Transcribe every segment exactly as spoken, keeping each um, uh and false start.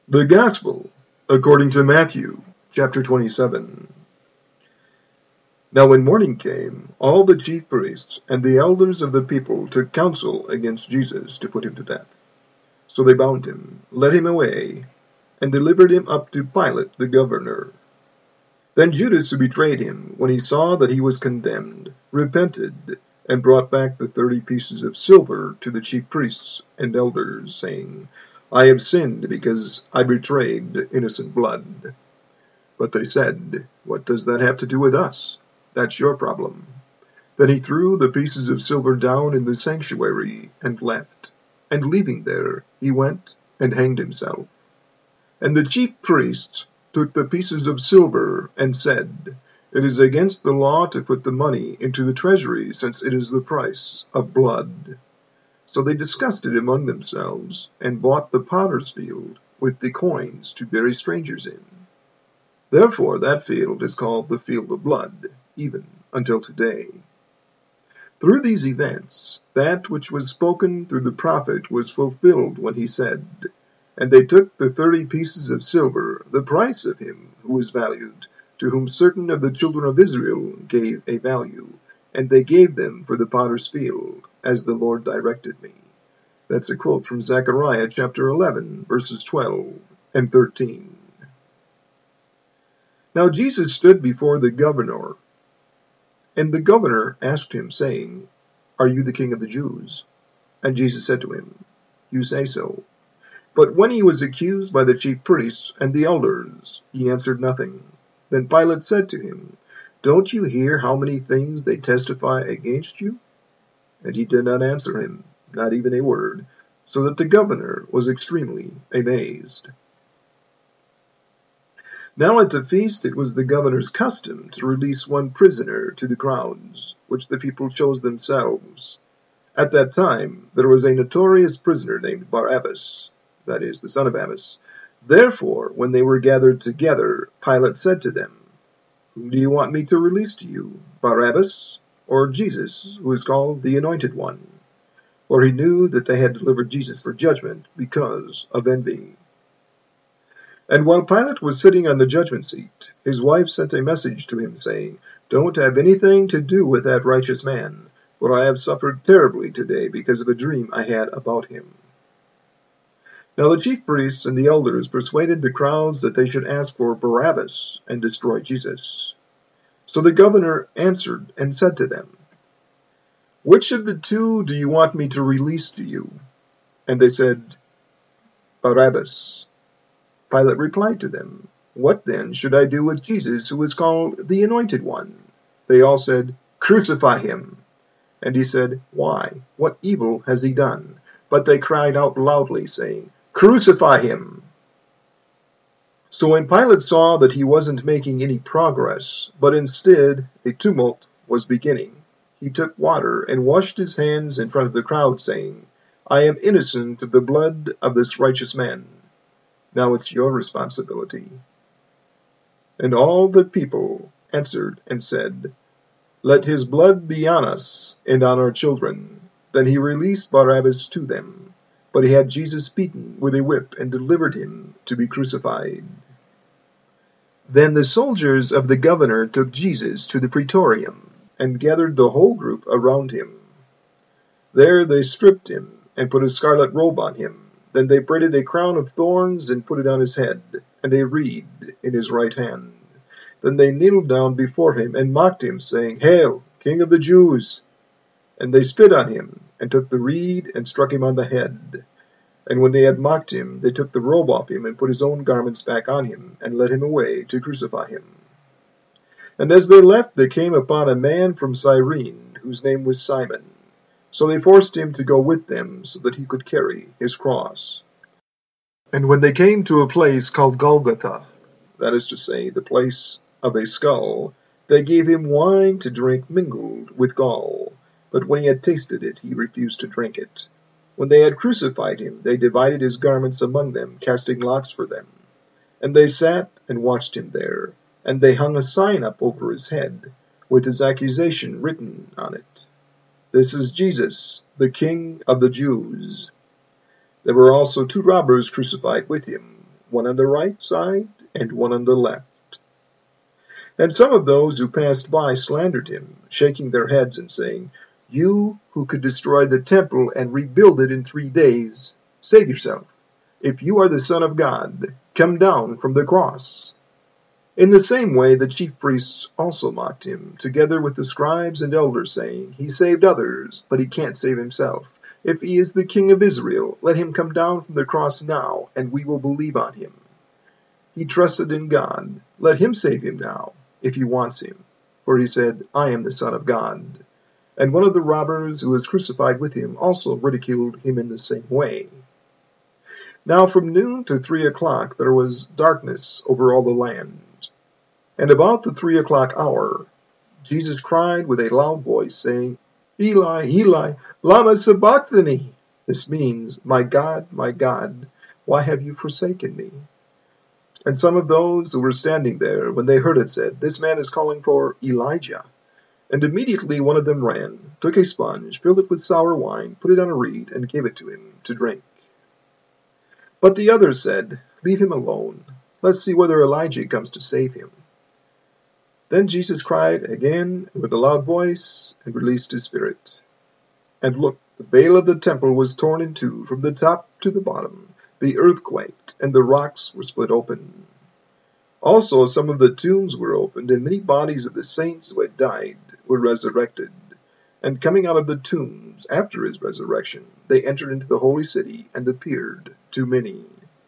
The Gospel according to Matthew, chapter twenty-seven. Now when morning came, all the chief priests and the elders of the people took counsel against Jesus to put him to death. So they bound him, led him away, and delivered him up to Pilate the governor. Then Judas, who betrayed him, when he saw that he was condemned, repented, and brought back the thirty pieces of silver to the chief priests and elders, saying, I have sinned because I betrayed innocent blood. But they said, What does that have to do with us? That's your problem. Then he threw the pieces of silver down in the sanctuary and left. And leaving there, he went and hanged himself. And the chief priests took the pieces of silver and said, It is against the law to put the money into the treasury, since it is the price of blood. So they discussed it among themselves, and bought the potter's field with the coins to bury strangers in. Therefore that field is called the field of blood, even until today. Through these events, that which was spoken through the prophet was fulfilled when he said, And they took the thirty pieces of silver, the price of him who was valued, to whom certain of the children of Israel gave a value, and they gave them for the potter's field, as the Lord directed me. That's a quote from Zechariah chapter eleven, verses twelve and thirteen. Now Jesus stood before the governor, and the governor asked him, saying, Are you the king of the Jews? And Jesus said to him, You say so. But when he was accused by the chief priests and the elders, he answered nothing. Then Pilate said to him, Don't you hear how many things they testify against you? And he did not answer him, not even a word, so that the governor was extremely amazed. Now at the feast it was the governor's custom to release one prisoner to the crowds, which the people chose themselves. At that time there was a notorious prisoner named Barabbas, that is, the son of Abbas. Therefore, when they were gathered together, Pilate said to them, Whom do you want me to release to you, Barabbas, or Jesus, who is called the Anointed One? For he knew that they had delivered Jesus for judgment because of envy. And while Pilate was sitting on the judgment seat, his wife sent a message to him, saying, Don't have anything to do with that righteous man, for I have suffered terribly today because of a dream I had about him. Now the chief priests and the elders persuaded the crowds that they should ask for Barabbas and destroy Jesus. So the governor answered and said to them, Which of the two do you want me to release to you? And they said, Barabbas. Pilate replied to them, What then should I do with Jesus, who is called the Anointed One? They all said, Crucify him. And he said, Why? What evil has he done? But they cried out loudly, saying, Crucify him! So when Pilate saw that he wasn't making any progress, but instead a tumult was beginning, he took water and washed his hands in front of the crowd, saying, I am innocent of the blood of this righteous man. Now it's your responsibility. And all the people answered and said, Let his blood be on us and on our children. Then he released Barabbas to them, but he had Jesus beaten with a whip and delivered him to be crucified. Then the soldiers of the governor took Jesus to the praetorium, and gathered the whole group around him. There they stripped him, and put a scarlet robe on him. Then they braided a crown of thorns, and put it on his head, and a reed in his right hand. Then they kneeled down before him, and mocked him, saying, Hail, King of the Jews! And they spit on him, and took the reed, and struck him on the head. And when they had mocked him, they took the robe off him, and put his own garments back on him, and led him away to crucify him. And as they left, they came upon a man from Cyrene, whose name was Simon. So they forced him to go with them, so that he could carry his cross. And when they came to a place called Golgotha, that is to say, the place of a skull, they gave him wine to drink mingled with gall. But when he had tasted it, he refused to drink it. When they had crucified him, they divided his garments among them, casting lots for them. And they sat and watched him there. And they hung a sign up over his head, with his accusation written on it. This is Jesus, the King of the Jews. There were also two robbers crucified with him, one on the right side and one on the left. And some of those who passed by slandered him, shaking their heads and saying, "You who could destroy the temple and rebuild it in three days, save yourself. If you are the Son of God, come down from the cross." In the same way the chief priests also mocked him, together with the scribes and elders, saying, "He saved others, but he can't save himself. If he is the King of Israel, let him come down from the cross now, and we will believe on him. He trusted in God. Let him save him now, if he wants him. For he said, 'I am the Son of God.'" And one of the robbers who was crucified with him also ridiculed him in the same way. Now from noon to three o'clock there was darkness over all the land. And about the three o'clock hour, Jesus cried with a loud voice, saying, "Eli, Eli, lama sabachthani?" This means, "My God, my God, why have you forsaken me?" And some of those who were standing there, when they heard it, said, "This man is calling for Elijah." And immediately one of them ran, took a sponge, filled it with sour wine, put it on a reed, and gave it to him to drink. But the others said, "Leave him alone. Let's see whether Elijah comes to save him." Then Jesus cried again with a loud voice, and released his spirit. And look, the veil of the temple was torn in two from the top to the bottom. The earth quaked, and the rocks were split open. Also some of the tombs were opened, and many bodies of the saints who had died were resurrected. And coming out of the tombs after his resurrection, they entered into the holy city and appeared to many.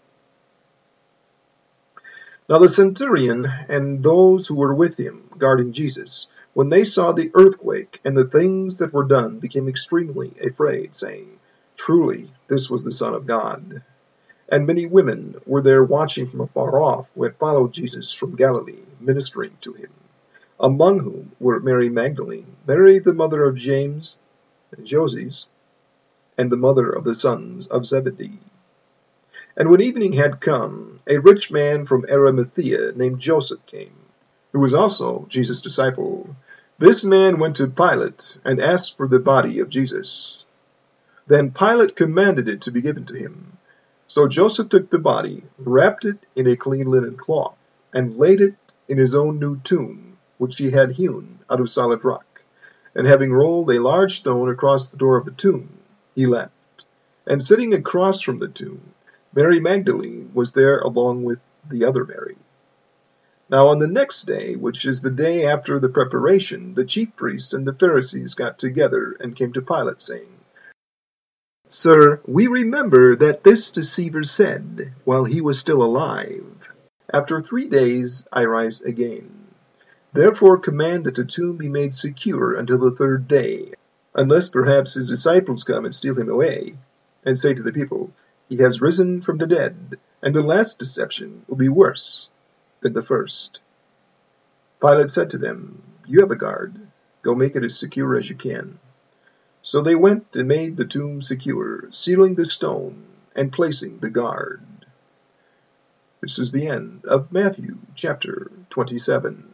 Now the centurion and those who were with him, guarding Jesus, when they saw the earthquake and the things that were done, became extremely afraid, saying, "Truly, this was the Son of God." And many women were there watching from afar off, who had followed Jesus from Galilee, ministering to him, among whom were Mary Magdalene, Mary the mother of James and Joses, and the mother of the sons of Zebedee. And when evening had come, a rich man from Arimathea named Joseph came, who was also Jesus' disciple. This man went to Pilate and asked for the body of Jesus. Then Pilate commanded it to be given to him. So Joseph took the body, wrapped it in a clean linen cloth, and laid it in his own new tomb, which he had hewn out of solid rock. And having rolled a large stone across the door of the tomb, he left. And sitting across from the tomb, Mary Magdalene was there along with the other Mary. Now on the next day, which is the day after the preparation, the chief priests and the Pharisees got together and came to Pilate, saying, "Sir, we remember that this deceiver said, while he was still alive, 'After three days I rise again.' Therefore command that the tomb be made secure until the third day, unless perhaps his disciples come and steal him away, and say to the people, 'He has risen from the dead,' and the last deception will be worse than the first." Pilate said to them, "You have a guard. Go make it as secure as you can." So they went and made the tomb secure, sealing the stone and placing the guard. This is the end of Matthew chapter twenty-seven.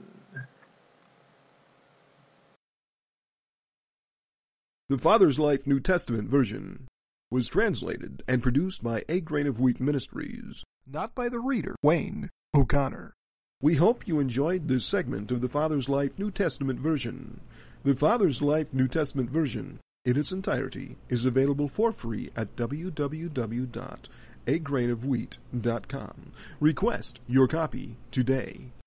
The Father's Life New Testament version was translated and produced by A Grain of Wheat Ministries, not by the reader, Wayne O'Connor. We hope you enjoyed this segment of the Father's Life New Testament version. The Father's Life New Testament version, in its entirety, is available for free at w w w dot a grain of wheat dot com. Request your copy today.